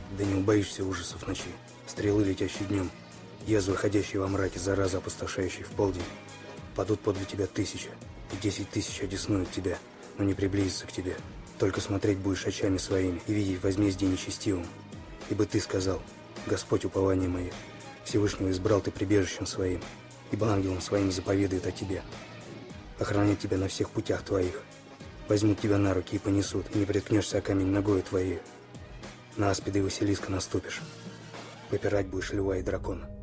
Да не убоишься ужасов ночи, стрелы, летящие днем, язвы, ходящие во мраке, зараза, опустошающие в полдень. Падут подле тебя 1000, и 10 000 одесную тебя, но не приблизится к тебе. Только смотреть будешь очами своими и видеть возмездие нечестивым. Ибо ты сказал: Господь, упование мое, Всевышнего избрал ты прибежищем своим, ибо ангелом своим заповедует о тебе. Охранят тебя на всех путях твоих. Возьмут тебя на руки и понесут, и не приткнешься о камень ногою твоей. На аспида и Василиска наступишь. Попирать будешь льва и дракона.